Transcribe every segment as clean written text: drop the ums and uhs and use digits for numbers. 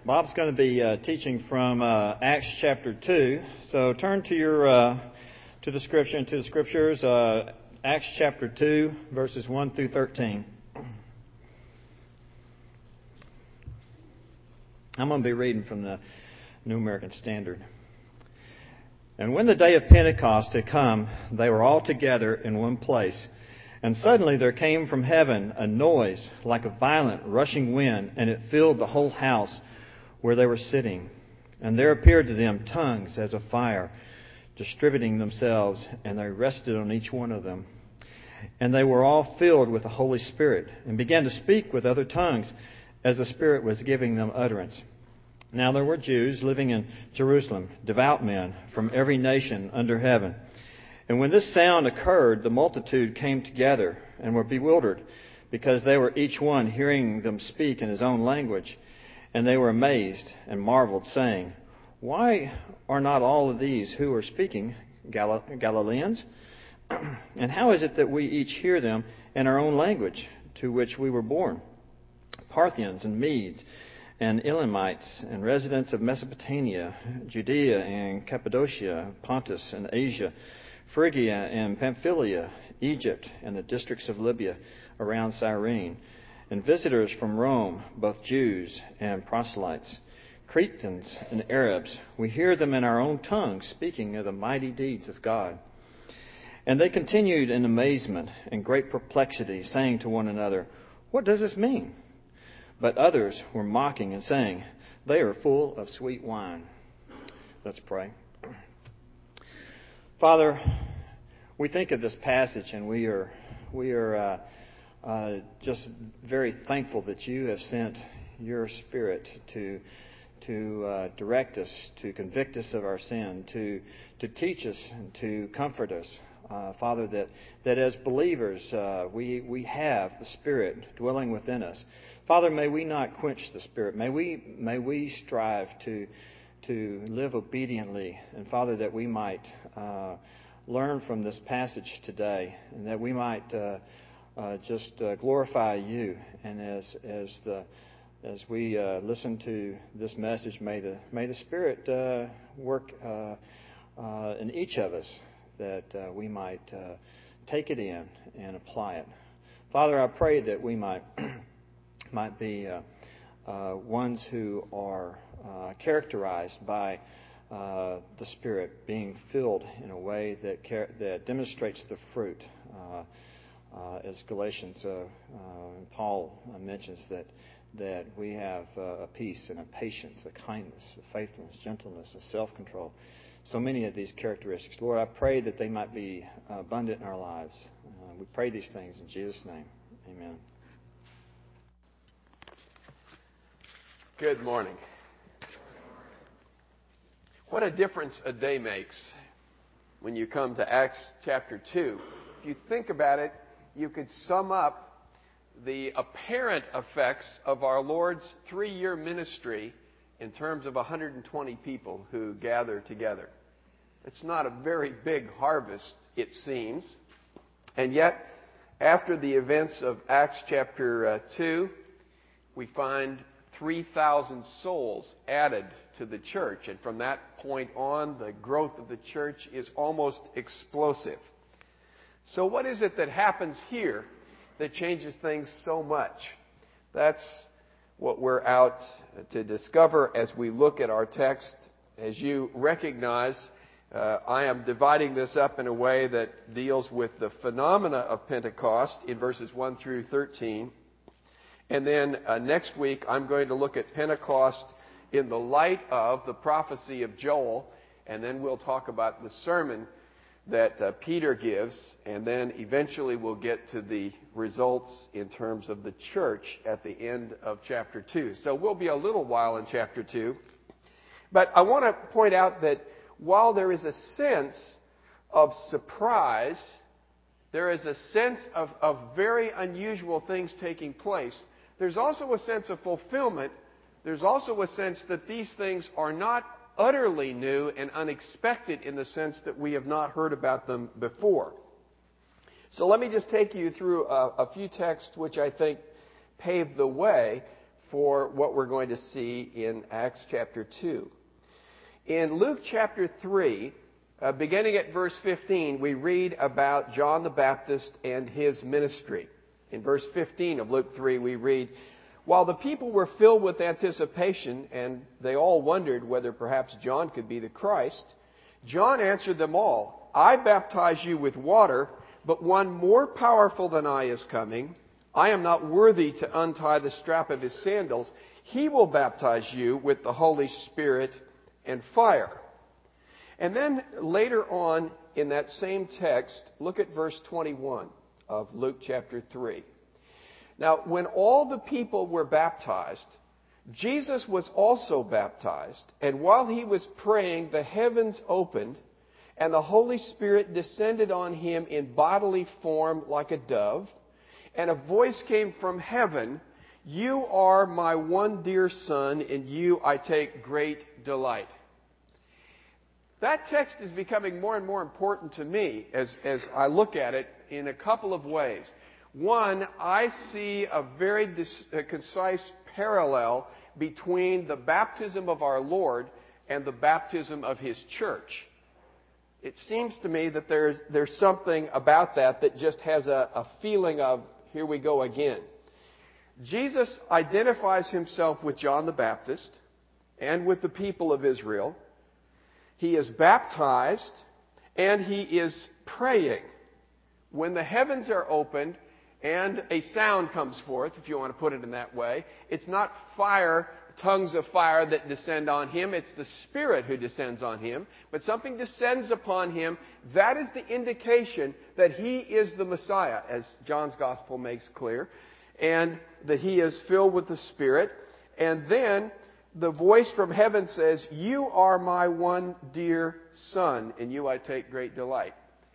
Bob's going to be teaching from Acts chapter 2. So turn to your to the scriptures, Acts chapter 2, verses 1 through 13. I'm going to be reading from the New American Standard. And when the day of Pentecost had come, they were all together in one place. And suddenly there came from heaven a noise like a violent rushing wind, and it filled the whole house where they were sitting. And there appeared to them tongues as of fire, distributing themselves, and they rested on each one of them. And they were all filled with the Holy Spirit, and began to speak with other tongues, as the Spirit was giving them utterance. Now there were Jews living in Jerusalem, devout men from every nation under heaven. And when this sound occurred, the multitude came together and were bewildered, because they were each one hearing them speak in his own language. And they were amazed and marveled, saying, "Why are not all of these who are speaking Galileans? And how is it that we each hear them in our own language, to which we were born? Parthians and Medes and Elamites and residents of Mesopotamia, Judea and Cappadocia, Pontus and Asia, Phrygia and Pamphylia, Egypt and the districts of Libya around Cyrene, and visitors from Rome, both Jews and proselytes, Cretans and Arabs. We hear them in our own tongues speaking of the mighty deeds of God." And they continued in amazement and great perplexity, saying to one another, "What does this mean?" But others were mocking and saying, "They are full of sweet wine." Let's pray. Father, we think of this passage, and we are just very thankful that you have sent your Spirit to direct us, to convict us of our sin, to teach us and to comfort us. Father, that as believers we have the Spirit dwelling within us. Father, may we not quench the Spirit. May we strive to live obediently, and Father, that we might learn from this passage today, and that we might just glorify you. And as we listen to this message, may the Spirit work in each of us, that we might take it in and apply it. Father, I pray that we might be ones who are characterized by the Spirit, being filled in a way that demonstrates the fruit, as Galatians Paul mentions that we have a peace and a patience, a kindness, a faithfulness, gentleness, a self-control. So many of these characteristics. Lord, I pray that they might be abundant in our lives. We pray these things in Jesus' name. Amen. Good morning. What a difference a day makes when you come to Acts chapter 2. If you think about it, you could sum up the apparent effects of our Lord's 3-year ministry in terms of 120 people who gather together. It's not a very big harvest, it seems. And yet, after the events of Acts chapter 2, we find 3,000 souls added to the church. And from that point on, the growth of the church is almost explosive. So what is it that happens here that changes things so much? That's what we're out to discover as we look at our text. As you recognize, I am dividing this up in a way that deals with the phenomena of Pentecost in verses 1 through 13. And then next week, I'm going to look at Pentecost in the light of the prophecy of Joel. And then we'll talk about the sermon that Peter gives. And then eventually we'll get to the results in terms of the church at the end of chapter 2. So we'll be a little while in chapter 2. But I want to point out that while there is a sense of surprise, there is a sense of very unusual things taking place. There's also a sense of fulfillment. There's also a sense that these things are not utterly new and unexpected in the sense that we have not heard about them before. So let me just take you through a few texts which I think pave the way for what we're going to see in Acts chapter 2. In Luke chapter 3, beginning at verse 15, we read about John the Baptist and his ministry. In verse 15 of Luke 3, we read, "While the people were filled with anticipation, and they all wondered whether perhaps John could be the Christ, John answered them all, 'I baptize you with water, but one more powerful than I is coming. I am not worthy to untie the strap of his sandals. He will baptize you with the Holy Spirit and fire.'" And then later on in that same text, look at verse 21 of Luke chapter 3. "Now, when all the people were baptized, Jesus was also baptized, and while he was praying, the heavens opened, and the Holy Spirit descended on him in bodily form like a dove, and a voice came from heaven, 'You are my one dear Son, in you I take great delight.'" That text is becoming more and more important to me as I look at it in a couple of ways. One, I see a very concise parallel between the baptism of our Lord and the baptism of His church. It seems to me that there's something about that just has a feeling of, here we go again. Jesus identifies Himself with John the Baptist and with the people of Israel. He is baptized and He is praying. When the heavens are opened and a sound comes forth, if you want to put it in that way, it's not fire, tongues of fire that descend on Him. It's the Spirit who descends on Him. But something descends upon Him. That is the indication that He is the Messiah, as John's Gospel makes clear, and that He is filled with the Spirit. And then the voice from heaven says, "You are my one dear Son, in you I take great delight."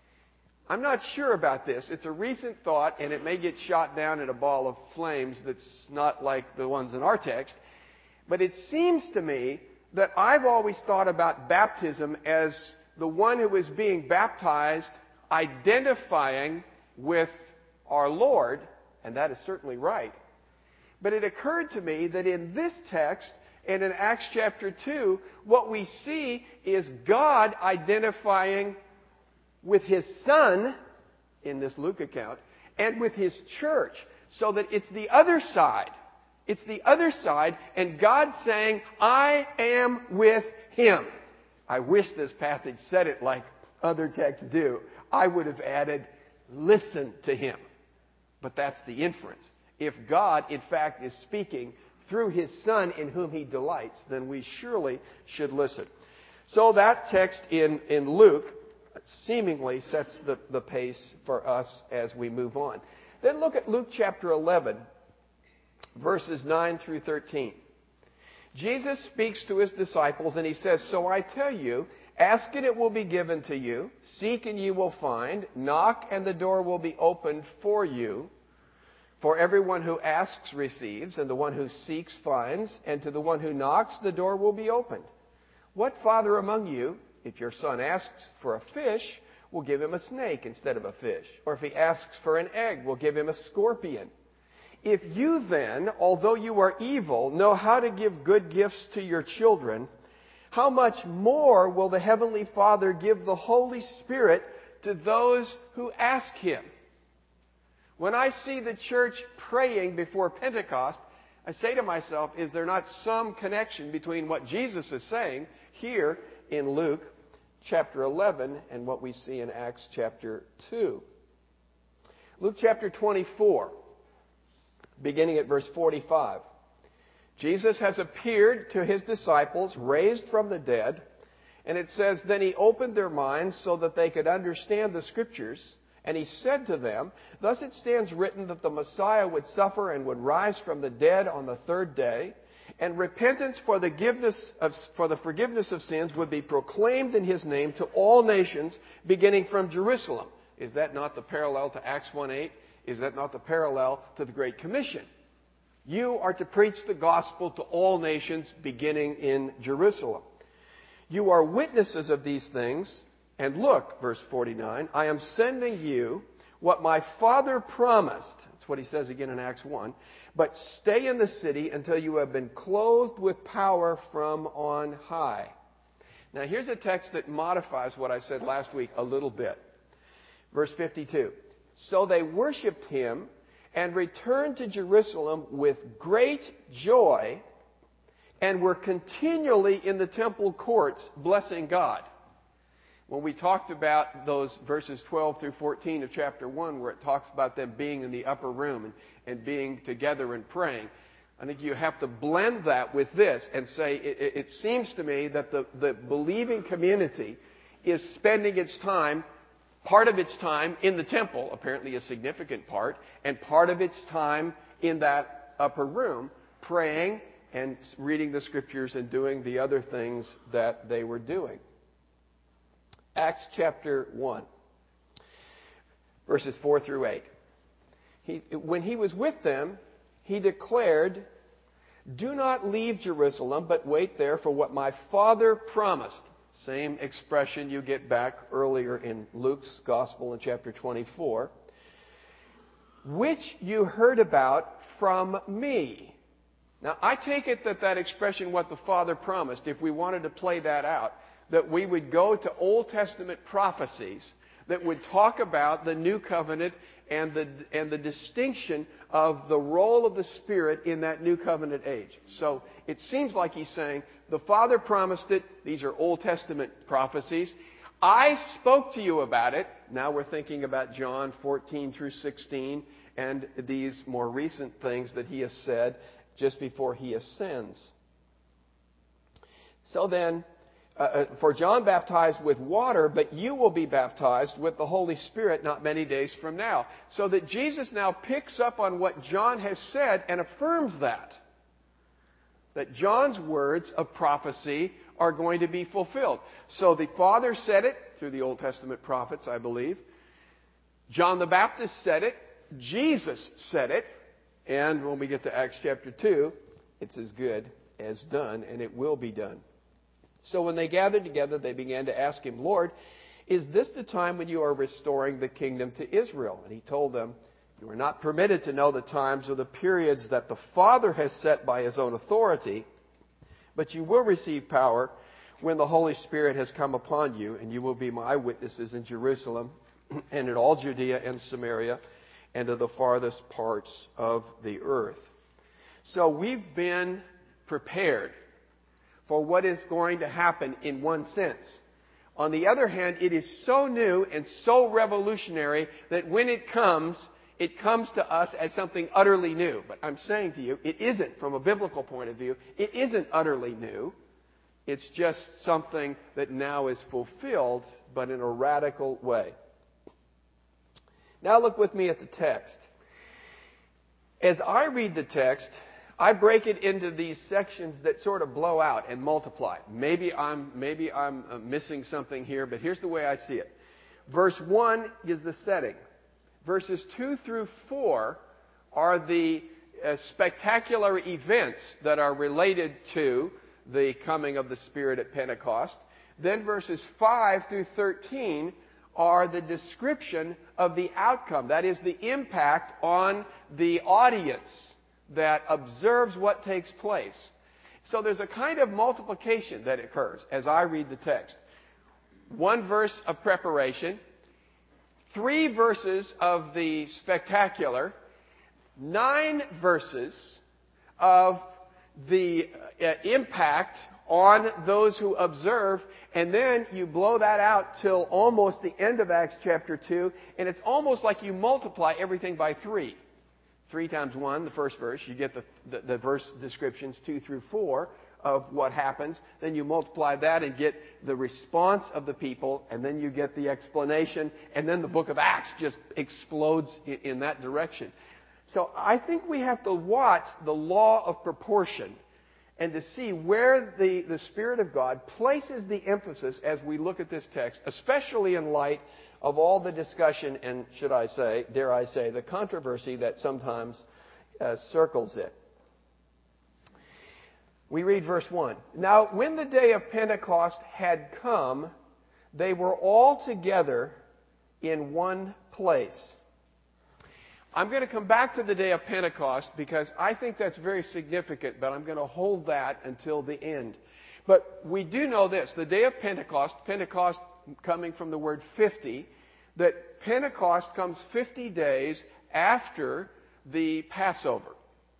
I'm not sure about this. It's a recent thought, and it may get shot down in a ball of flames that's not like the ones in our text. But it seems to me that I've always thought about baptism as the one who is being baptized identifying with our Lord, and that is certainly right. But it occurred to me that in this text, and in Acts chapter 2, what we see is God identifying with His Son, in this Luke account, and with His church, so that it's the other side. It's the other side, and God saying, "I am with Him." I wish this passage said it like other texts do. I would have added, "Listen to Him." But that's the inference. If God, in fact, is speaking through His Son in whom He delights, then we surely should listen. So that text in Luke seemingly sets the pace for us as we move on. Then look at Luke chapter 11, verses 9 through 13. Jesus speaks to His disciples and He says, "So I tell you, ask and it will be given to you, seek and you will find, knock and the door will be opened for you. For everyone who asks receives, and the one who seeks finds, and to the one who knocks the door will be opened. What father among you, if your son asks for a fish, will give him a snake instead of a fish? Or if he asks for an egg, will give him a scorpion? If you then, although you are evil, know how to give good gifts to your children, how much more will the Heavenly Father give the Holy Spirit to those who ask Him?" When I see the church praying before Pentecost, I say to myself, is there not some connection between what Jesus is saying here in Luke chapter 11 and what we see in Acts chapter 2? Luke chapter 24, beginning at verse 45. Jesus has appeared to His disciples, raised from the dead, and it says, "Then He opened their minds so that they could understand the Scriptures. And He said to them, 'Thus it stands written that the Messiah would suffer and would rise from the dead on the third day, and repentance for the forgiveness of sins would be proclaimed in His name to all nations, beginning from Jerusalem.'" Is that not the parallel to Acts 1:8? Is that not the parallel to the Great Commission? You are to preach the gospel to all nations, beginning in Jerusalem. "You are witnesses of these things. And look," verse 49, "I am sending you what my Father promised. That's what he says again in Acts 1. But stay in the city until you have been clothed with power from on high. Now here's a text that modifies what I said last week a little bit. Verse 52. So they worshipped him and returned to Jerusalem with great joy and were continually in the temple courts blessing God. When we talked about those verses 12 through 14 of chapter 1, where it talks about them being in the upper room and being together and praying, I think you have to blend that with this and say, it seems to me that the believing community is spending its time, part of its time in the temple, apparently a significant part, and part of its time in that upper room, praying and reading the Scriptures and doing the other things that they were doing. Acts chapter 1, verses 4 through 8. When he was with them, he declared, "Do not leave Jerusalem, but wait there for what my Father promised." Same expression you get back earlier in Luke's Gospel in chapter 24. "Which you heard about from me." Now, I take it that expression, "what the Father promised," if we wanted to play that out, that we would go to Old Testament prophecies that would talk about the New Covenant and the distinction of the role of the Spirit in that New Covenant age. So it seems like he's saying, the Father promised it. These are Old Testament prophecies. I spoke to you about it. Now we're thinking about John 14 through 16 and these more recent things that he has said just before he ascends. So then, for John baptized with water, but you will be baptized with the Holy Spirit not many days from now. So that Jesus now picks up on what John has said and affirms that. That John's words of prophecy are going to be fulfilled. So the Father said it through the Old Testament prophets, I believe. John the Baptist said it. Jesus said it. And when we get to Acts chapter 2, it's as good as done, and it will be done. So when they gathered together, they began to ask him, "Lord, is this the time when you are restoring the kingdom to Israel?" And he told them, "You are not permitted to know the times or the periods that the Father has set by his own authority, but you will receive power when the Holy Spirit has come upon you, and you will be my witnesses in Jerusalem and in all Judea and Samaria and to the farthest parts of the earth." So we've been prepared for what is going to happen in one sense. On the other hand, it is so new and so revolutionary that when it comes to us as something utterly new. But I'm saying to you, it isn't, from a biblical point of view, it isn't utterly new. It's just something that now is fulfilled, but in a radical way. Now look with me at the text. As I read the text, I break it into these sections that sort of blow out and multiply. Maybe I'm missing something here, but here's the way I see it. Verse 1 is the setting. Verses 2 through 4 are the spectacular events that are related to the coming of the Spirit at Pentecost. Then verses 5 through 13 are the description of the outcome. That is, the impact on the audience that observes what takes place. So there's a kind of multiplication that occurs as I read the text. 1 verse of preparation, 3 verses of the spectacular, 9 verses of the impact on those who observe, and then you blow that out till almost the end of Acts chapter 2, and it's almost like you multiply everything by 3. 3 times 1, the first verse, you get the verse descriptions 2 through 4 of what happens. Then you multiply that and get the response of the people, and then you get the explanation, and then the book of Acts just explodes in that direction. So I think we have to watch the law of proportion and to see where the Spirit of God places the emphasis as we look at this text, especially in light of all the discussion and, should I say, dare I say, the controversy that sometimes circles it. We read verse 1. Now, when the day of Pentecost had come, they were all together in one place. I'm going to come back to the day of Pentecost because I think that's very significant, but I'm going to hold that until the end. But we do know this, the day of Pentecost, Pentecost coming from the word 50, that Pentecost comes 50 days after the Passover.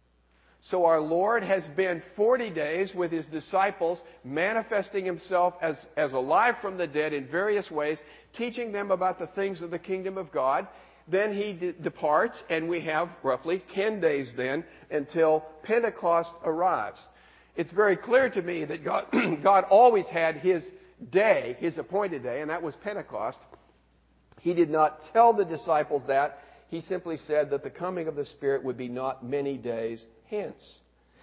So our Lord has been 40 days with His disciples, manifesting Himself as alive from the dead in various ways, teaching them about the things of the kingdom of God. Then He departs, and we have roughly 10 days then until Pentecost arrives. It's very clear to me that God always had His day, His appointed day, and that was Pentecost. He did not tell the disciples that. He simply said that the coming of the Spirit would be not many days hence.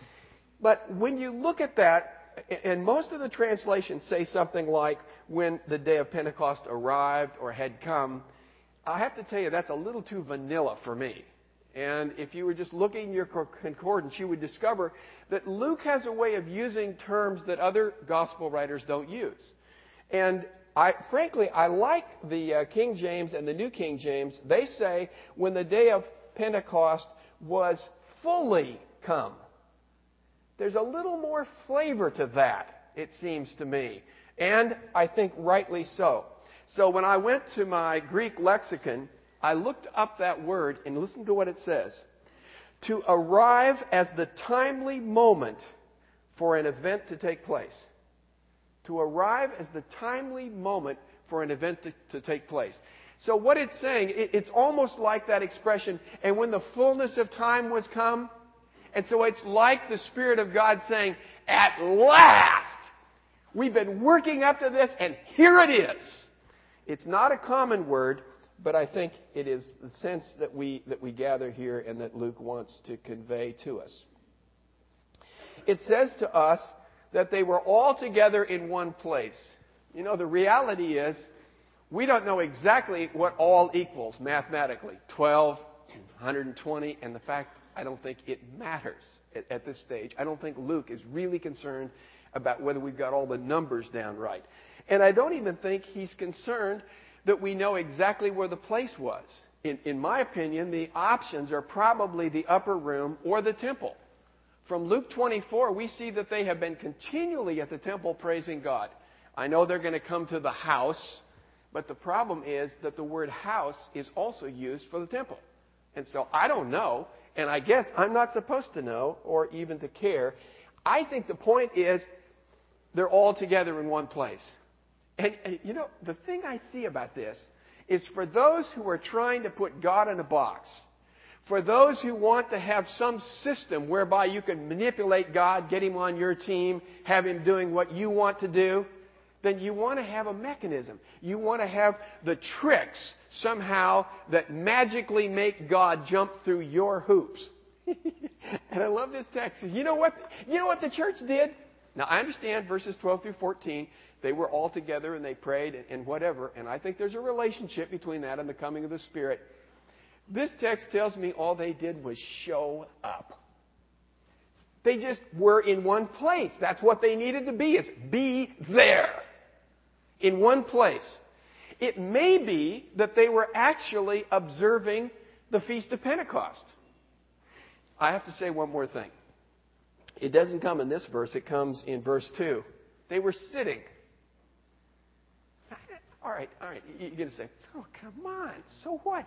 But when you look at that, and most of the translations say something like, when the day of Pentecost arrived or had come, I have to tell you, that's a little too vanilla for me. And if you were just looking in your concordance, you would discover that Luke has a way of using terms that other gospel writers don't use. And frankly, I like the King James and the New King James. They say when the day of Pentecost was fully come. There's a little more flavor to that, it seems to me. And I think rightly so. So when I went to my Greek lexicon, I looked up that word and listened to what it says. To arrive as the timely moment for an event to take place. To arrive as the timely moment for an event to take place. So what it's saying, it's almost like that expression, and when the fullness of time was come. And so it's like the Spirit of God saying, at last! We've been working up to this, and here it is. It's not a common word, but I think it is the sense that we gather here and that Luke wants to convey to us. It says to us that they were all together in one place. You know, the reality is, we don't know exactly what all equals mathematically. 12, 120, and the fact, I don't think it matters at this stage. I don't think Luke is really concerned about whether we've got all the numbers down right. And I don't even think he's concerned that we know exactly where the place was. In my opinion, the options are probably the upper room or the temple. From Luke 24, we see that they have been continually at the temple praising God. I know they're going to come to the house, but the problem is that the word house is also used for the temple. And so I don't know, and I guess I'm not supposed to know or even to care. I think the point is they're all together in one place. And you know, the thing I see about this is for those who are trying to put God in a box, for those who want to have some system whereby you can manipulate God, get Him on your team, have Him doing what you want to do, then you want to have a mechanism. You want to have the tricks somehow that magically make God jump through your hoops. And I love this text. You know what the church did? Now, I understand verses 12 through 14. They were all together and they prayed and whatever. And I think there's a relationship between that and the coming of the Spirit. This text tells me all they did was show up. They just were in one place. That's what they needed to be, is be there. In one place. It may be that they were actually observing the Feast of Pentecost. I have to say one more thing. It doesn't come in this verse. It comes in verse 2. They were sitting. All right. You're going to say, oh, come on. So what?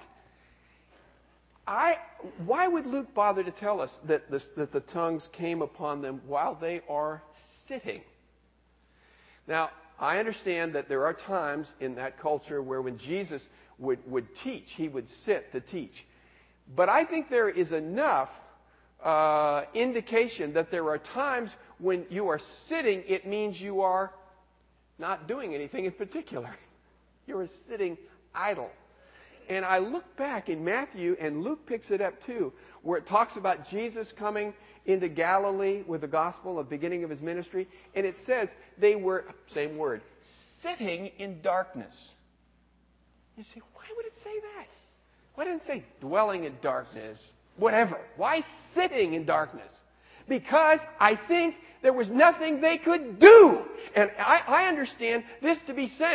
Why would Luke bother to tell us that the tongues came upon them while they are sitting? Now, I understand that there are times in that culture where when Jesus would teach, He would sit to teach. But I think there is enough indication that there are times when you are sitting, it means you are not doing anything in particular. You are sitting idle. And I look back in Matthew, and Luke picks it up too, where it talks about Jesus coming into Galilee with the gospel of the beginning of His ministry. And it says they were, same word, sitting in darkness. You say, why would it say that? Why didn't it say dwelling in darkness? Whatever. Why sitting in darkness? Because I think there was nothing they could do. And I understand this to be saying,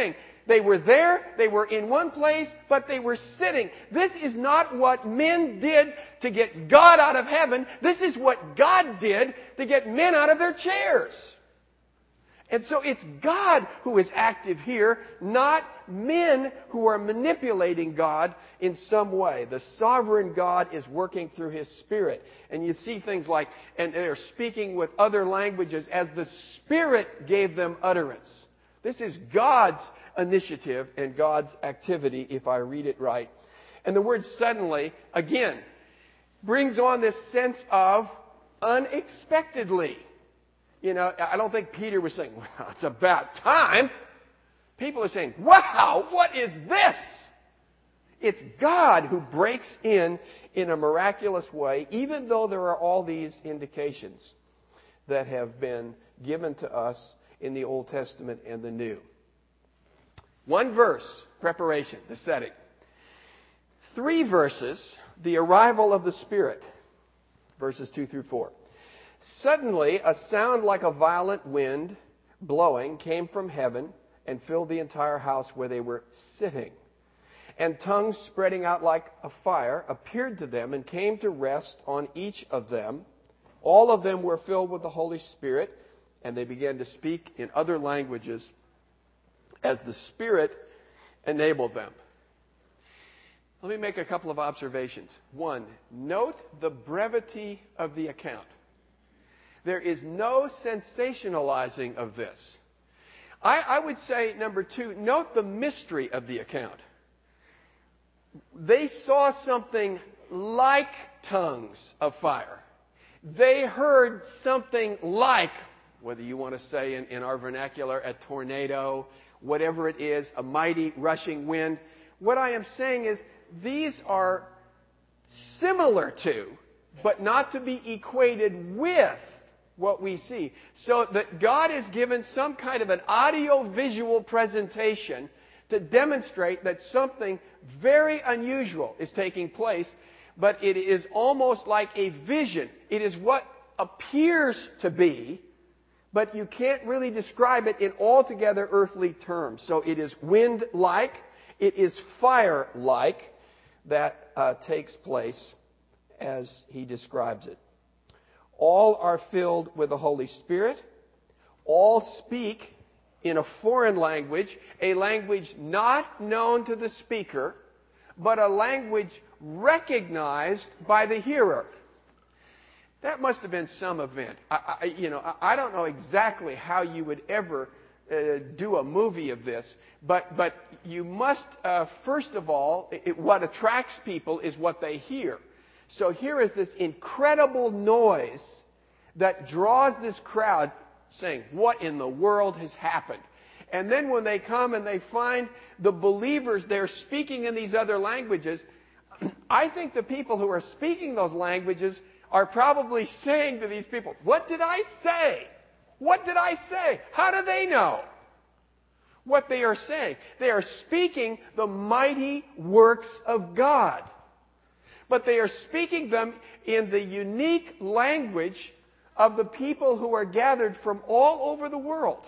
They were there, they were in one place, but they were sitting. This is not what men did to get God out of heaven. This is what God did to get men out of their chairs. And so it's God who is active here, not men who are manipulating God in some way. The sovereign God is working through His Spirit. And you see things like, and they're speaking with other languages as the Spirit gave them utterance. This is God's initiative and God's activity, if I read it right. And the word suddenly, again, brings on this sense of unexpectedly. You know, I don't think Peter was saying, well, it's about time. People are saying, wow, what is this? It's God who breaks in a miraculous way, even though there are all these indications that have been given to us in the Old Testament and the New. One verse, preparation, the setting. 3 verses, the arrival of the Spirit, verses 2 through 4. Suddenly, a sound like a violent wind blowing came from heaven and filled the entire house where they were sitting. And tongues spreading out like a fire appeared to them and came to rest on each of them. All of them were filled with the Holy Spirit, and they began to speak in other languages as the Spirit enabled them. Let me make a couple of observations. One, note the brevity of the account. There is no sensationalizing of this. I would say, number 2, note the mystery of the account. They saw something like tongues of fire. They heard something like, whether you want to say in our vernacular, a tornado, whatever it is, a mighty rushing wind. What I am saying is these are similar to, but not to be equated with, what we see. So that God has given some kind of an audio-visual presentation to demonstrate that something very unusual is taking place, but it is almost like a vision. It is what appears to be, but you can't really describe it in altogether earthly terms. So it is wind-like, it is fire-like that takes place as he describes it. All are filled with the Holy Spirit. All speak in a foreign language, a language not known to the speaker, but a language recognized by the hearer. That must have been some event. I don't know exactly how you would ever do a movie of this, but you must, first of all, what attracts people is what they hear. So here is this incredible noise that draws this crowd saying, what in the world has happened? And then when they come and they find the believers, they're speaking in these other languages, I think the people who are speaking those languages are probably saying to these people, what did I say? What did I say? How do they know what they are saying? They are speaking the mighty works of God. But they are speaking them in the unique language of the people who are gathered from all over the world.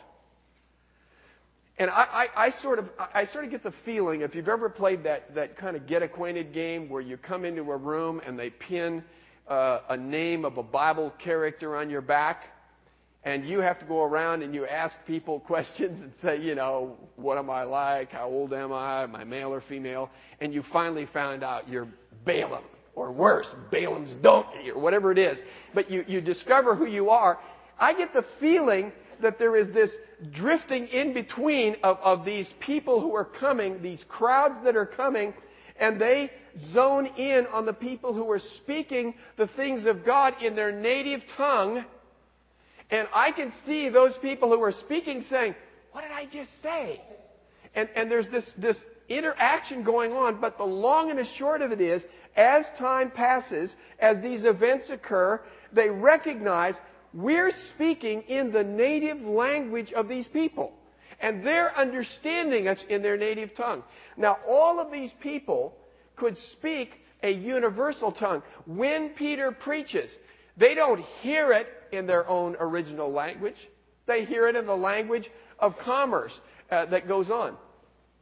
And I sort of get the feeling, if you've ever played that kind of get acquainted game where you come into a room and they pin a name of a Bible character on your back, and you have to go around and you ask people questions and say, what am I like? How old am I? Am I male or female? And you finally found out you're Balaam, or worse, Balaam's donkey, or whatever it is. But you discover who you are. I get the feeling that there is this drifting in between of these people who are coming, these crowds that are coming, and they zone in on the people who are speaking the things of God in their native tongue. And I can see those people who are speaking saying, what did I just say? And there's this interaction going on, but the long and the short of it is, as time passes, as these events occur, they recognize we're speaking in the native language of these people. And they're understanding us in their native tongue. Now, all of these people could speak a universal tongue. When Peter preaches, they don't hear it in their own original language. They hear it in the language of commerce that goes on.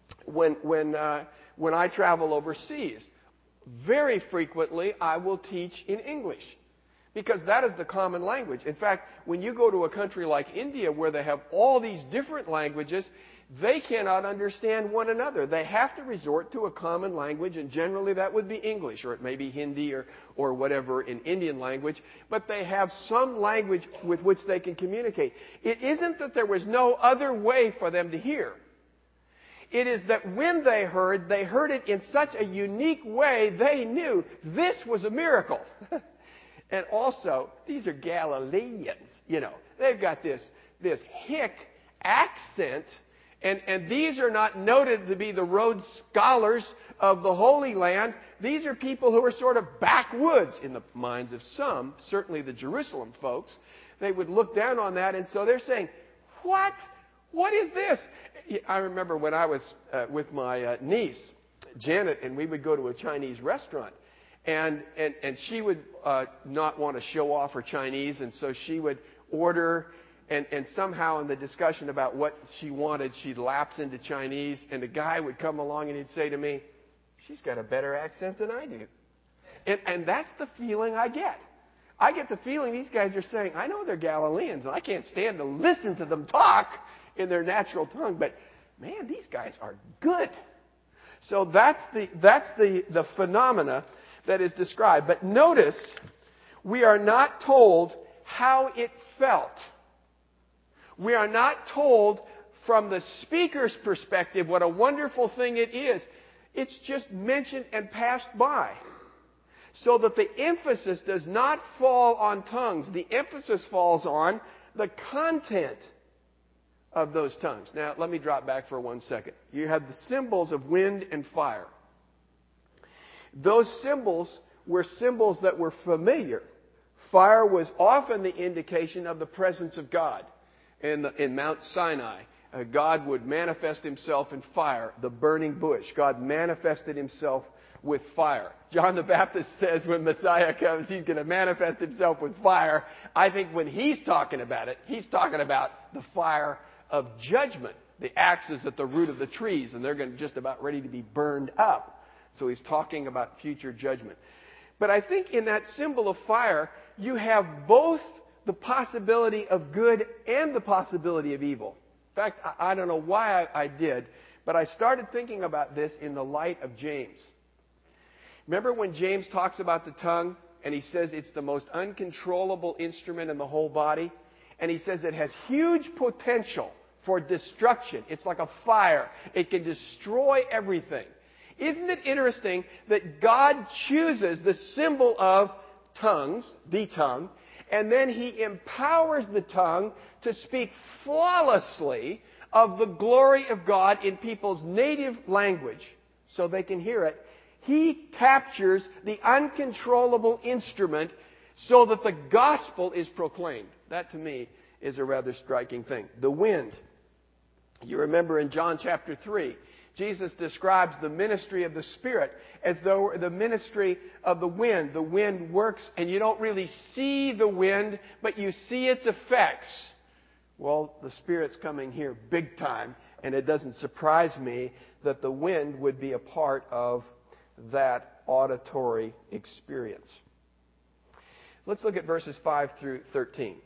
when I travel overseas, very frequently I will teach in English, because that is the common language. In fact, when you go to a country like India where they have all these different languages, they cannot understand one another. They have to resort to a common language, and generally that would be English, or it may be Hindi or whatever in Indian language, but they have some language with which they can communicate. It isn't that there was no other way for them to hear. It is that when they heard it in such a unique way, they knew this was a miracle. And also, these are Galileans, They've got this hick accent, and these are not noted to be the Rhodes Scholars of the Holy Land. These are people who are sort of backwoods in the minds of some, certainly the Jerusalem folks. They would look down on that, and so they're saying, what? What is this? I remember when I was with my niece, Janet, and we would go to a Chinese restaurant. And she would not want to show off her Chinese, and so she would order, and somehow in the discussion about what she wanted, she'd lapse into Chinese, and the guy would come along and he'd say to me, "She's got a better accent than I do." And that's the feeling I get. I get the feeling these guys are saying, I know they're Galileans, and I can't stand to listen to them talk in their natural tongue, but man, these guys are good. So that's the phenomena that is described. But notice, we are not told how it felt. We are not told from the speaker's perspective what a wonderful thing it is. It's just mentioned and passed by. So that the emphasis does not fall on tongues. The emphasis falls on the content of those tongues. Now, let me drop back for 1 second. You have the symbols of wind and fire. Those symbols were symbols that were familiar. Fire was often the indication of the presence of God. In Mount Sinai, God would manifest Himself in fire, the burning bush. God manifested Himself with fire. John the Baptist says when Messiah comes, He's going to manifest Himself with fire. I think when he's talking about it, he's talking about the fire of judgment. The axe is at the root of the trees, and they're just about ready to be burned up. So he's talking about future judgment. But I think in that symbol of fire, you have both the possibility of good and the possibility of evil. In fact, I don't know why I did, but I started thinking about this in the light of James. Remember when James talks about the tongue, and he says it's the most uncontrollable instrument in the whole body? And he says it has huge potential for destruction. It's like a fire. It can destroy everything. Isn't it interesting that God chooses the symbol of tongues, the tongue, and then He empowers the tongue to speak flawlessly of the glory of God in people's native language so they can hear it. He captures the uncontrollable instrument so that the gospel is proclaimed. That to me is a rather striking thing. The wind. You remember in John chapter 3, Jesus describes the ministry of the Spirit as though the ministry of the wind. The wind works and you don't really see the wind, but you see its effects. Well, the Spirit's coming here big time, and it doesn't surprise me that the wind would be a part of that auditory experience. Let's look at verses 5 through 13.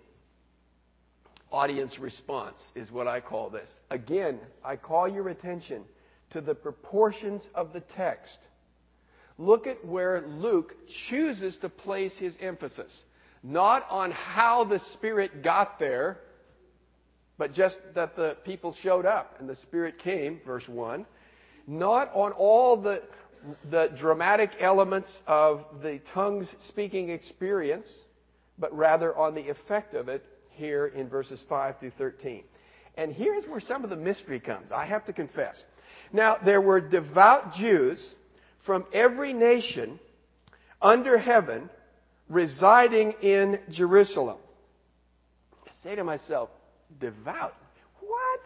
Audience response is what I call this. Again, I call your attention to the proportions of the text. Look at where Luke chooses to place his emphasis. Not on how the Spirit got there, but just that the people showed up and the Spirit came, verse 1. Not on all the dramatic elements of the tongues speaking experience, but rather on the effect of it here in verses 5 through 13. And here's where some of the mystery comes, I have to confess. Now, there were devout Jews from every nation under heaven residing in Jerusalem. I say to myself, devout? What?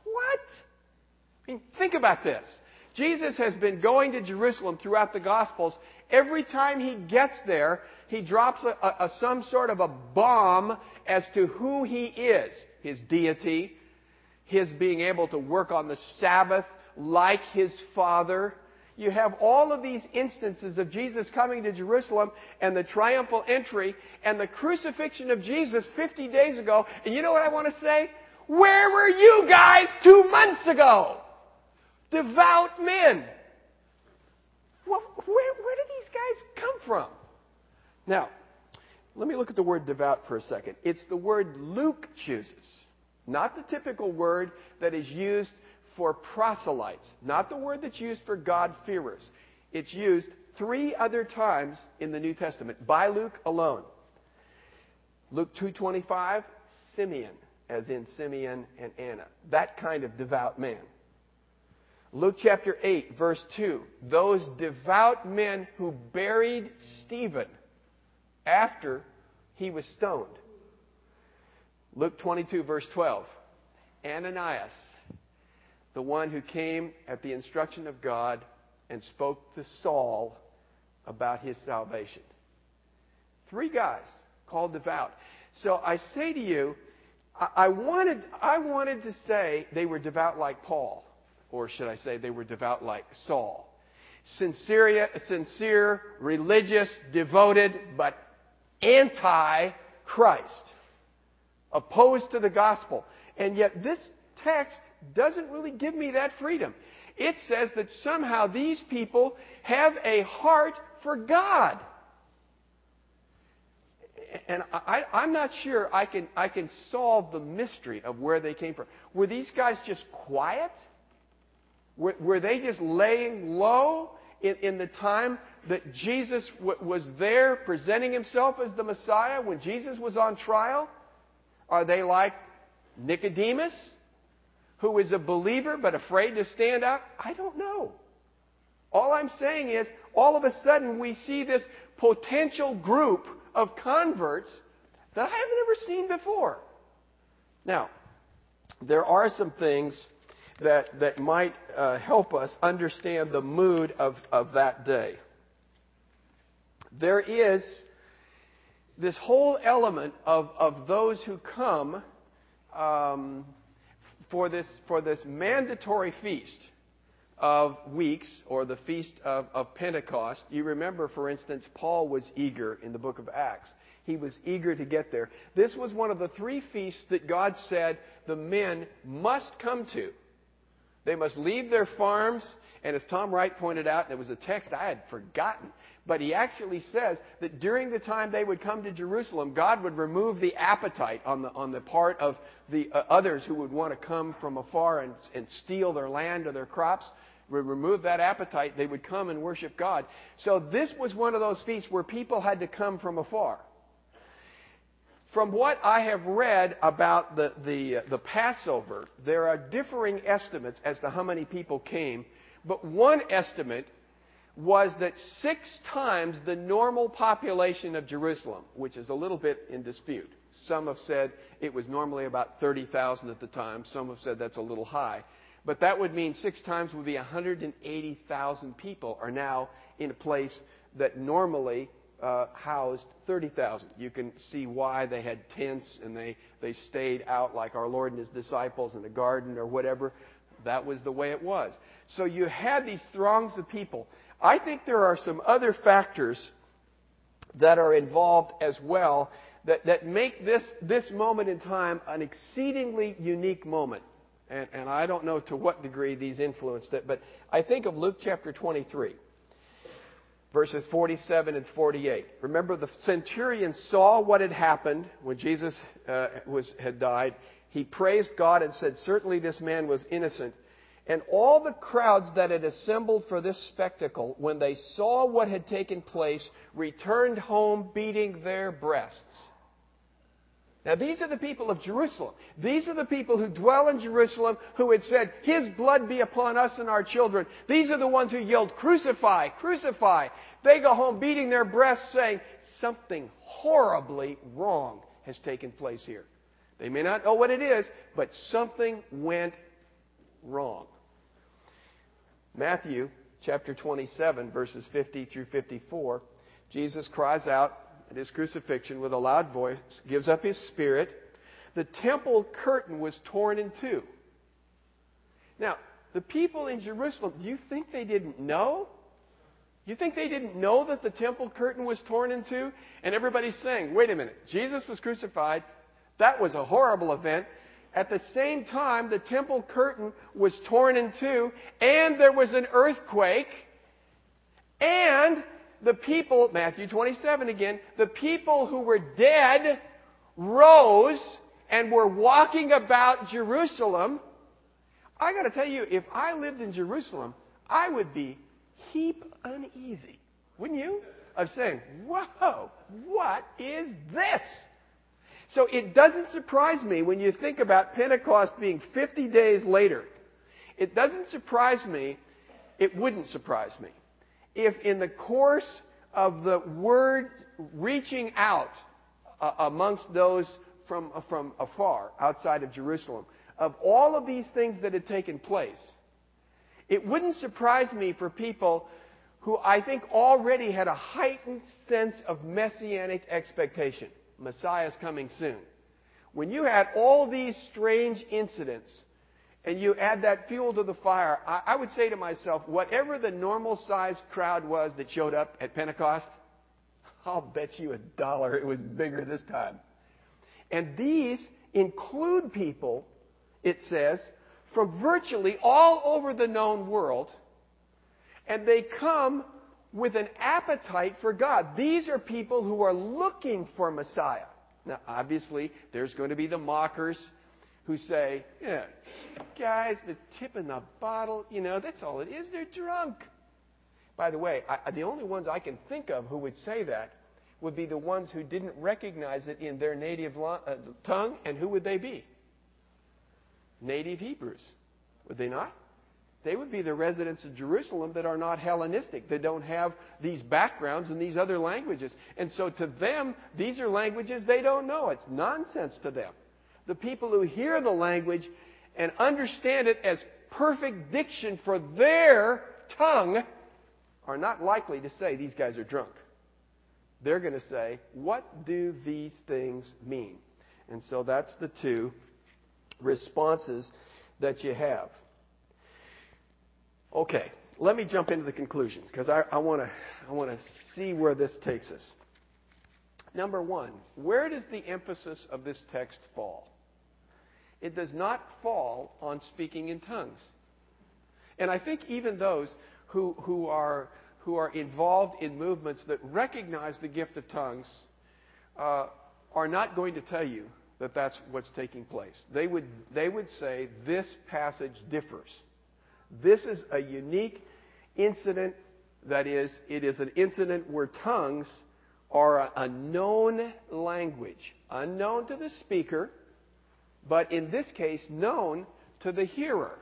I mean, think about this. Jesus has been going to Jerusalem throughout the Gospels. Every time He gets there, He drops some sort of a bomb as to who He is. His deity, His being able to work on the Sabbath, like His Father. You have all of these instances of Jesus coming to Jerusalem and the triumphal entry and the crucifixion of Jesus 50 days ago. And you know what I want to say? Where were you guys 2 months ago? Devout men. Well, where did these guys come from? Now, let me look at the word devout for a second. It's the word Luke chooses. Not the typical word that is used for proselytes. Not the word that's used for God-fearers. It's used 3 other times in the New Testament by Luke alone. Luke 2:25, Simeon, as in Simeon and Anna. That kind of devout man. Luke chapter 8, verse 2. Those devout men who buried Stephen after he was stoned. Luke 22, verse 12. Ananias, the one who came at the instruction of God and spoke to Saul about his salvation. 3 guys called devout. So I say to you, I wanted to say they were devout like Paul. Or should I say they were devout like Saul. Sincere, religious, devoted, but anti-Christ. Opposed to the gospel. And yet this text doesn't really give me that freedom. It says that somehow these people have a heart for God. And I'm not sure I can solve the mystery of where they came from. Were these guys just quiet? Were they just laying low in the time that Jesus was there presenting Himself as the Messiah when Jesus was on trial? Are they like Nicodemus, who is a believer but afraid to stand up? I don't know. All I'm saying is, all of a sudden we see this potential group of converts that I haven't ever seen before. Now, there are some things that might help us understand the mood of that day. There is this whole element of those who come for this mandatory feast of weeks, or the feast of Pentecost. You remember, for instance, Paul was eager in the book of Acts. He was eager to get there. This was one of the 3 feasts that God said the men must come to. They must leave their farms, and as Tom Wright pointed out, and it was a text I had forgotten, but he actually says that during the time they would come to Jerusalem, God would remove the appetite on the part of the others who would want to come from afar and steal their land or their crops. Would remove that appetite. They would come and worship God. So this was one of those feasts where people had to come from afar. From what I have read about the Passover, there are differing estimates as to how many people came. But one estimate was that 6 times the normal population of Jerusalem, which is a little bit in dispute. Some have said it was normally about 30,000 at the time. Some have said that's a little high. But that would mean 6 times would be 180,000 people are now in a place that normally housed 30,000. You can see why they had tents and they stayed out like our Lord and His disciples in the garden or whatever. That was the way it was. So you had these throngs of people. I think there are some other factors that are involved as well that make this moment in time an exceedingly unique moment. And I don't know to what degree these influenced it, but I think of Luke chapter 23. Verses 47 and 48. Remember, the centurion saw what had happened when Jesus had died. He praised God and said, "Certainly this man was innocent." And all the crowds that had assembled for this spectacle, when they saw what had taken place, returned home beating their breasts. Now, these are the people of Jerusalem. These are the people who dwell in Jerusalem who had said, "His blood be upon us and our children." These are the ones who yelled, "Crucify, crucify." They go home beating their breasts saying, something horribly wrong has taken place here. They may not know what it is, but something went wrong. Matthew chapter 27, verses 50 through 54, Jesus cries out at His crucifixion with a loud voice, gives up His spirit. The temple curtain was torn in two. Now, the people in Jerusalem, do you think they didn't know? You think they didn't know that the temple curtain was torn in two? And everybody's saying, wait a minute, Jesus was crucified. That was a horrible event. At the same time, the temple curtain was torn in two, and there was an earthquake, and the people, Matthew 27 again, the people who were dead rose and were walking about Jerusalem. I got to tell you, if I lived in Jerusalem, I would be heap uneasy, wouldn't you? Of saying, whoa, what is this? So it doesn't surprise me when you think about Pentecost being 50 days later. It doesn't surprise me, it wouldn't surprise me, if in the course of the word reaching out amongst those from afar, outside of Jerusalem, of all of these things that had taken place, it wouldn't surprise me for people who I think already had a heightened sense of messianic expectation. Messiah's coming soon. When you had all these strange incidents and you add that fuel to the fire, I would say to myself, whatever the normal sized crowd was that showed up at Pentecost, I'll bet you $1 it was bigger this time. And these include people, it says, from virtually all over the known world, and they come with an appetite for God. These are people who are looking for Messiah. Now, obviously, there's going to be the mockers who say, yeah, guys, the tip in the bottle, that's all it is. They're drunk. By the way, the only ones I can think of who would say that would be the ones who didn't recognize it in their native tongue. And who would they be? Native Hebrews. Would they not? They would be the residents of Jerusalem that are not Hellenistic. They don't have these backgrounds in these other languages. And so to them, these are languages they don't know. It's nonsense to them. The people who hear the language and understand it as perfect diction for their tongue are not likely to say these guys are drunk. They're going to say, what do these things mean? And so that's the two responses that you have. Okay, let me jump into the conclusion because I want to see where this takes us. Number one, where does the emphasis of this text fall? It does not fall on speaking in tongues. And I think even those who are involved in movements that recognize the gift of tongues are not going to tell you that that's what's taking place. They would say this passage differs. This is a unique incident. That is, it is an incident where tongues are a known language, unknown to the speaker, but in this case, known to the hearer.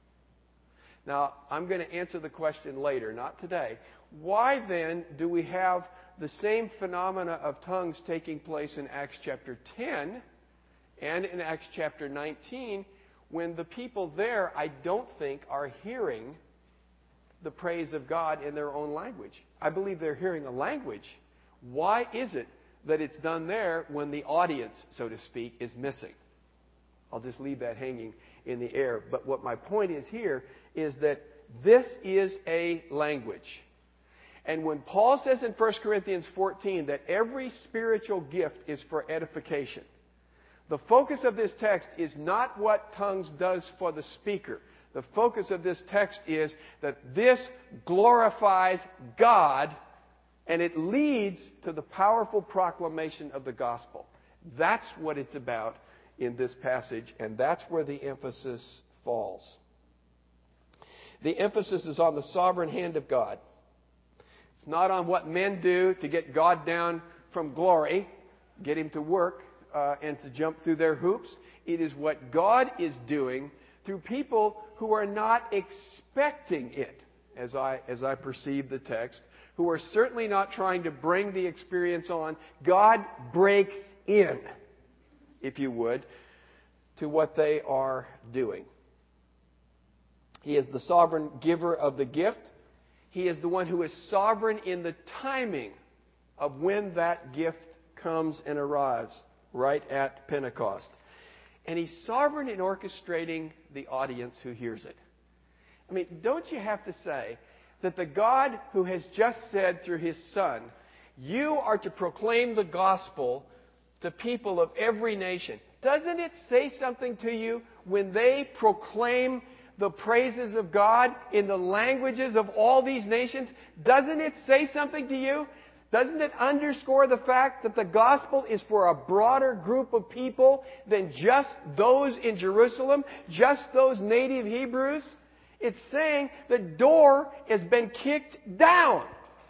Now, I'm going to answer the question later, not today. Why then do we have the same phenomena of tongues taking place in Acts chapter 10 and in Acts chapter 19 when the people there, I don't think, are hearing the praise of God in their own language? I believe they're hearing a language. Why is it that it's done there when the audience, so to speak, is missing? I'll just leave that hanging in the air. But what my point is here is that this is a language. And when Paul says in 1 Corinthians 14 that every spiritual gift is for edification, the focus of this text is not what tongues does for the speaker. The focus of this text is that this glorifies God and it leads to the powerful proclamation of the gospel. That's what it's about in this passage, and that's where the emphasis falls. The emphasis is on the sovereign hand of God. It's not on what men do to get God down from glory, get Him to work, and to jump through their hoops. It is what God is doing through people who are not expecting it, as I perceive the text, who are certainly not trying to bring the experience on. God breaks in, if you would, to what they are doing. He is the sovereign giver of the gift. He is the one who is sovereign in the timing of when that gift comes and arrives, right at Pentecost. And He's sovereign in orchestrating the audience who hears it. I mean, don't you have to say that the God who has just said through His Son, you are to proclaim the gospel to people of every nation, doesn't it say something to you when they proclaim the praises of God in the languages of all these nations? Doesn't it say something to you? Doesn't it underscore the fact that the gospel is for a broader group of people than just those in Jerusalem, just those native Hebrews? It's saying the door has been kicked down.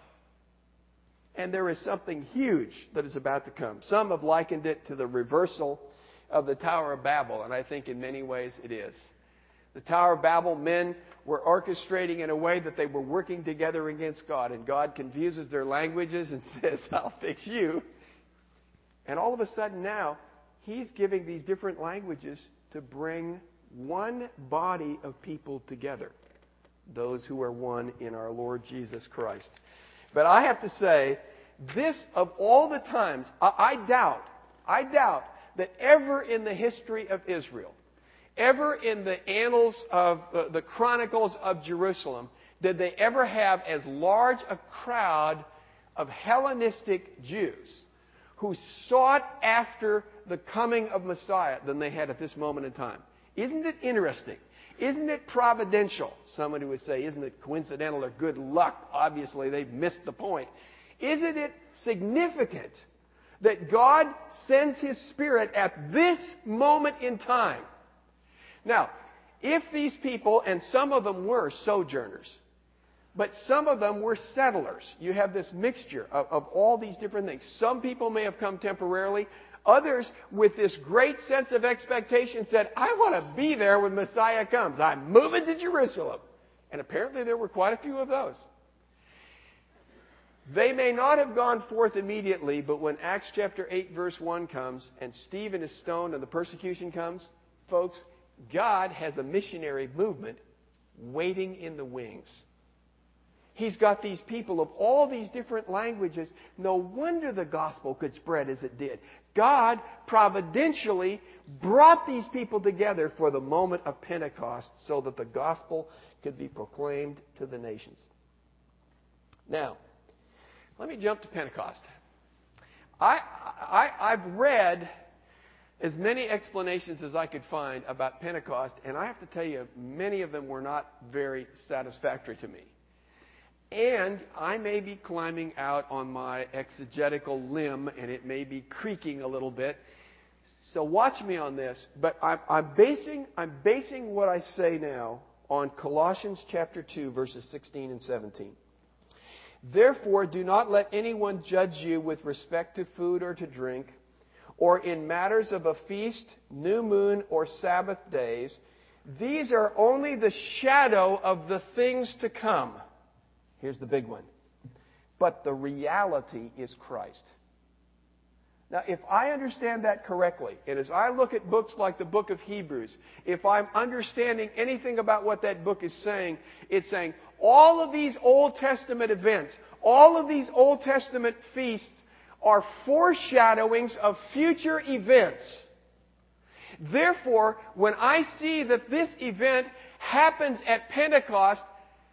And there is something huge that is about to come. Some have likened it to the reversal of the Tower of Babel, and I think in many ways it is. The Tower of Babel, men were orchestrating in a way that they were working together against God, and God confuses their languages and says, I'll fix you. And all of a sudden now, He's giving these different languages to bring one body of people together, those who are one in our Lord Jesus Christ. But I have to say, this of all the times, I doubt that ever in the history of Israel, ever in the annals of the chronicles of Jerusalem, did they ever have as large a crowd of Hellenistic Jews who sought after the coming of Messiah than they had at this moment in time. Isn't it interesting? Isn't it providential? Somebody would say, isn't it coincidental or good luck? Obviously, they've missed the point. Isn't it significant that God sends His Spirit at this moment in time? Now, if these people, and some of them were sojourners, but some of them were settlers. You have this mixture of all these different things. Some people may have come temporarily. Others, with this great sense of expectation, said, I want to be there when Messiah comes. I'm moving to Jerusalem. And apparently there were quite a few of those. They may not have gone forth immediately, but when Acts chapter 8 verse 1 comes and Stephen is stoned and the persecution comes, folks, God has a missionary movement waiting in the wings. He's got these people of all these different languages. No wonder the gospel could spread as it did. God providentially brought these people together for the moment of Pentecost so that the gospel could be proclaimed to the nations. Now, let me jump to Pentecost. I've read as many explanations as I could find about Pentecost, and I have to tell you, many of them were not very satisfactory to me. And I may be climbing out on my exegetical limb, and it may be creaking a little bit. So watch me on this. But I'm basing what I say now on Colossians chapter 2, verses 16 and 17. Therefore, do not let anyone judge you with respect to food or to drink, or in matters of a feast, new moon, or Sabbath days. These are only the shadow of the things to come. Here's the big one. But the reality is Christ. Now, if I understand that correctly, and as I look at books like the book of Hebrews, if I'm understanding anything about what that book is saying, it's saying all of these Old Testament events, all of these Old Testament feasts are foreshadowings of future events. Therefore, when I see that this event happens at Pentecost,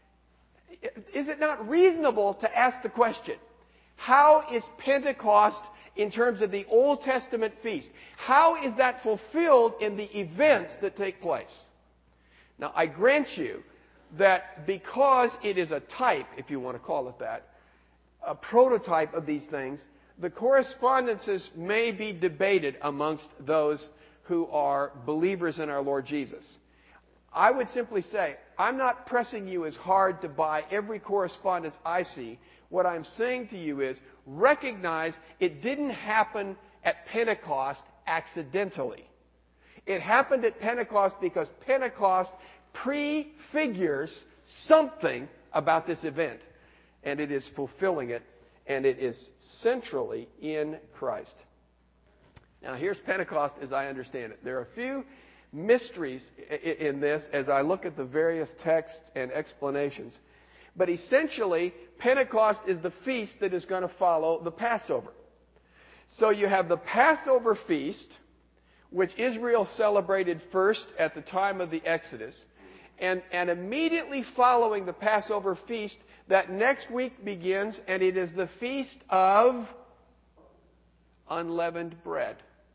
is it not reasonable to ask the question, how is Pentecost in terms of the Old Testament feast? How is that fulfilled in the events that take place? Now, I grant you that because it is a type, if you want to call it that, a prototype of these things, the correspondences may be debated amongst those who are believers in our Lord Jesus. I would simply say, I'm not pressing you as hard to buy every correspondence I see. What I'm saying to you is, recognize it didn't happen at Pentecost accidentally. It happened at Pentecost because Pentecost prefigures something about this event. And it is fulfilling it, and it is centrally in Christ. Now, here's Pentecost as I understand it. There are a few mysteries in this as I look at the various texts and explanations. But essentially, Pentecost is the feast that is going to follow the Passover. So you have the Passover feast, which Israel celebrated first at the time of the Exodus. And immediately following the Passover feast, that next week begins, and it is the Feast of Unleavened Bread.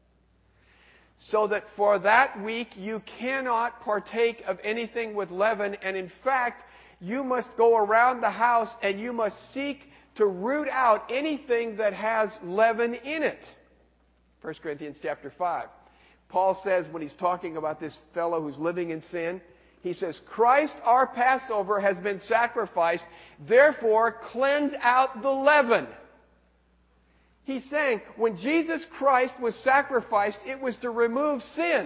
So that for that week you cannot partake of anything with leaven, and in fact, you must go around the house and you must seek to root out anything that has leaven in it. 1 Corinthians chapter 5. Paul says, when he's talking about this fellow who's living in sin, he says, Christ our Passover has been sacrificed, therefore cleanse out the leaven. He's saying, when Jesus Christ was sacrificed, it was to remove sin.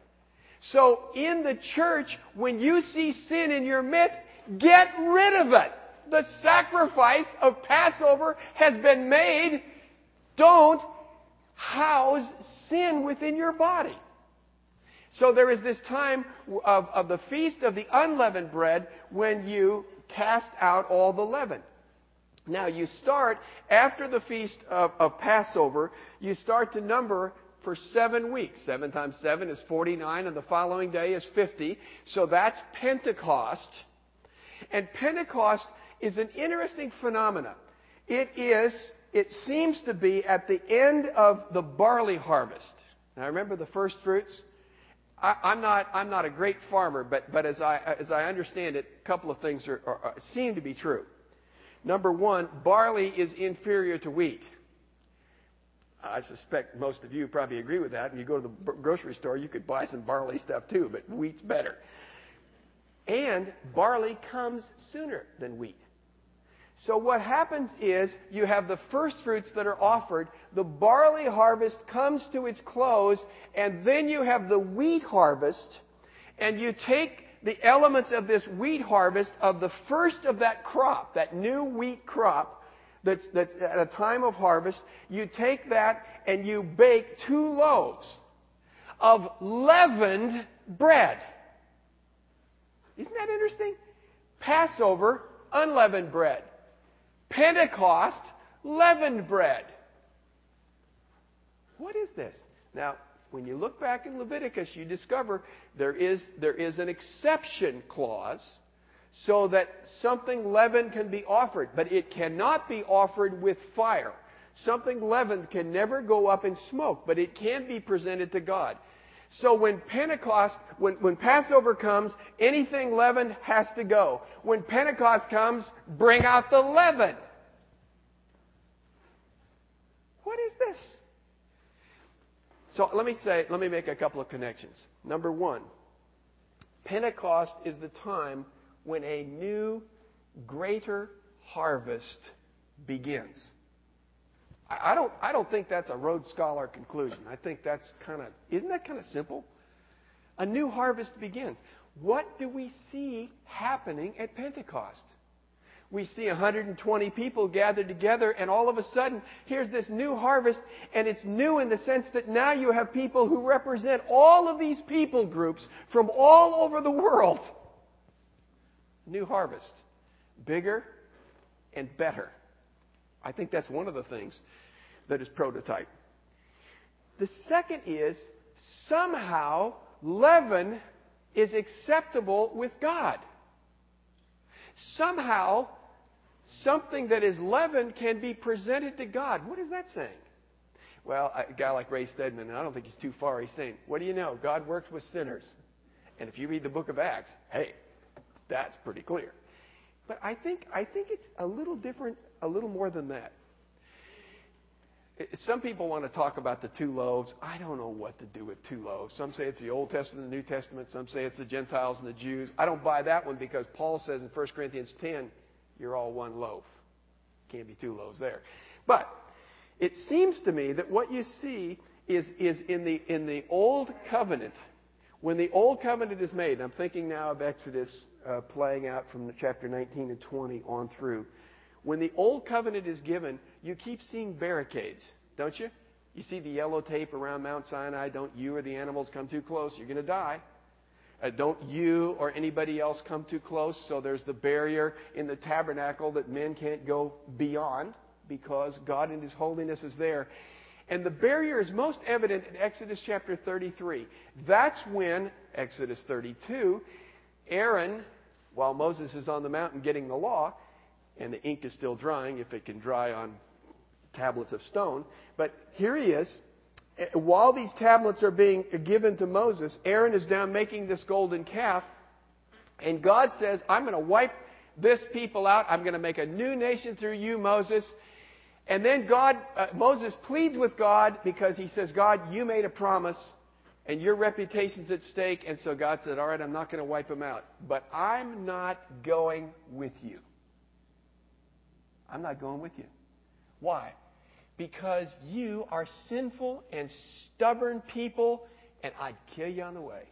So in the church, when you see sin in your midst, get rid of it. The sacrifice of Passover has been made. Don't house sin within your body. So there is this time of the Feast of the Unleavened Bread when you cast out all the leaven. Now you start, after the Feast of Passover, you start to number for 7 weeks. 7 times 7 is 49, and the following day is 50. So that's Pentecost. And Pentecost is an interesting phenomenon. It seems to be at the end of the barley harvest. Now remember the first fruits? I'm not a great farmer, but as I understand it, a couple of things seem to be true. Number one, barley is inferior to wheat. I suspect most of you probably agree with that. And you go to the grocery store, you could buy some barley stuff too, but wheat's better. And barley comes sooner than wheat. So what happens is you have the first fruits that are offered, the barley harvest comes to its close, and then you have the wheat harvest, and you take the elements of this wheat harvest of the first of that crop, that new wheat crop that's at a time of harvest, you take that and you bake 2 loaves of leavened bread. Isn't that interesting? Passover, unleavened bread. Pentecost, leavened bread. What is this? Now, when you look back in Leviticus, you discover there is an exception clause so that something leavened can be offered, but it cannot be offered with fire. Something leavened can never go up in smoke, but it can be presented to God. So when Passover comes, anything leavened has to go. When Pentecost comes, bring out the leaven. What is this? So let me make a couple of connections. Number one, Pentecost is the time when a new, greater harvest begins. I don't think that's a Rhodes Scholar conclusion. I think isn't that kind of simple? A new harvest begins. What do we see happening at Pentecost? We see 120 people gathered together, and all of a sudden, here's this new harvest, and it's new in the sense that now you have people who represent all of these people groups from all over the world. New harvest. Bigger and better. I think that's one of the things that is prototype. The second is, somehow, leaven is acceptable with God. Somehow, something that is leavened can be presented to God. What is that saying? Well, a guy like Ray Stedman, and I don't think he's too far, he's saying, what do you know? God works with sinners. And if you read the book of Acts, hey, that's pretty clear. But I think it's a little different, a little more than that. Some people want to talk about the 2 loaves. I don't know what to do with 2 loaves. Some say it's the Old Testament and the New Testament. Some say it's the Gentiles and the Jews. I don't buy that one because Paul says in 1 Corinthians 10, you're all 1 loaf. Can't be 2 loaves there. But it seems to me that what you see is in the Old Covenant, when the Old Covenant is made, I'm thinking now of Exodus playing out from chapter 19 and 20 on through. When the Old Covenant is given, you keep seeing barricades, don't you? You see the yellow tape around Mount Sinai. Don't you or the animals come too close. You're going to die. Don't you or anybody else come too close. So there's the barrier in the tabernacle that men can't go beyond because God in His holiness is there. And the barrier is most evident in Exodus chapter 33. That's when, Exodus 32, Aaron, while Moses is on the mountain getting the law, and the ink is still drying, if it can dry on tablets of stone, but here he is. While these tablets are being given to Moses, Aaron is down making this golden calf, and God says, I'm going to wipe this people out. I'm going to make a new nation through you, Moses. And then Moses pleads with God because he says, God, you made a promise and your reputation's at stake. And so God said, all right, I'm not going to wipe them out. But I'm not going with you. I'm not going with you. Why? Because you are sinful and stubborn people, and I'd kill you on the way.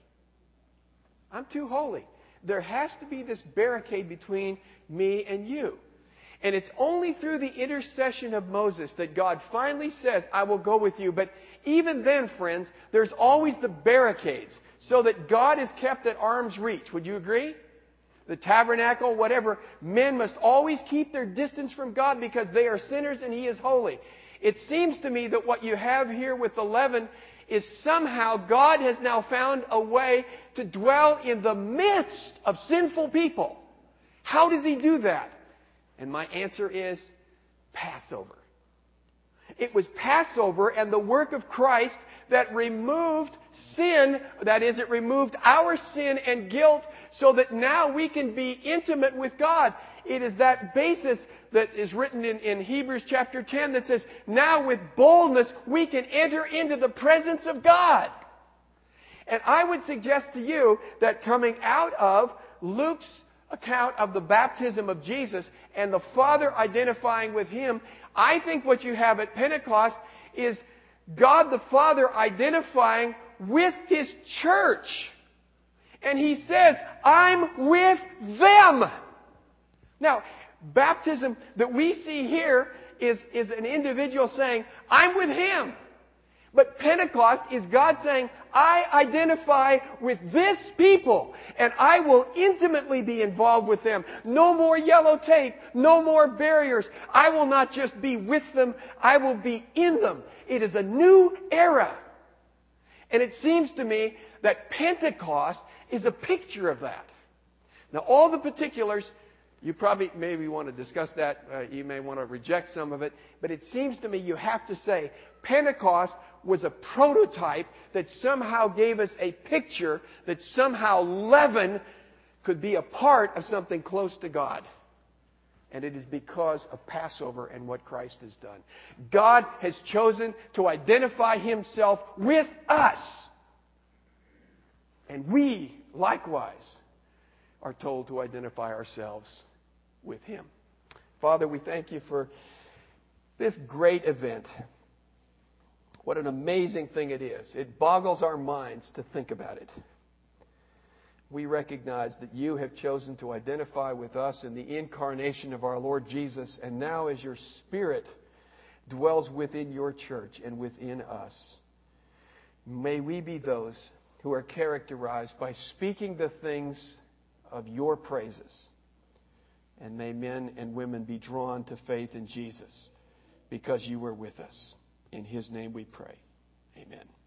I'm too holy. There has to be this barricade between me and you. And it's only through the intercession of Moses that God finally says, I will go with you. But even then, friends, there's always the barricades so that God is kept at arm's reach. Would you agree? The tabernacle, whatever, men must always keep their distance from God because they are sinners and He is holy. It seems to me that what you have here with the leaven is somehow God has now found a way to dwell in the midst of sinful people. How does He do that? And my answer is Passover. It was Passover and the work of Christ that removed sin, that is, it removed our sin and guilt so that now we can be intimate with God. It is that basis that is written in Hebrews chapter 10 that says, now with boldness we can enter into the presence of God. And I would suggest to you that coming out of Luke's account of the baptism of Jesus and the Father identifying with Him, I think what you have at Pentecost is God the Father identifying with His church. And He says, I'm with them. Now, baptism that we see here is an individual saying, I'm with Him. But Pentecost is God saying, I identify with this people and I will intimately be involved with them. No more yellow tape, no more barriers. I will not just be with them, I will be in them. It is a new era. And it seems to me that Pentecost is a picture of that. Now, all the particulars, you probably maybe want to discuss that. You may want to reject some of it. But it seems to me you have to say Pentecost was a prototype that somehow gave us a picture that somehow leaven could be a part of something close to God. And it is because of Passover and what Christ has done. God has chosen to identify Himself with us. And we, likewise, are told to identify ourselves with Him. Father, we thank You for this great event. What an amazing thing it is. It boggles our minds to think about it. We recognize that You have chosen to identify with us in the incarnation of our Lord Jesus, and now as Your Spirit dwells within Your church and within us, may we be those who are characterized by speaking the things of Your praises. And may men and women be drawn to faith in Jesus because You were with us. In His name we pray. Amen.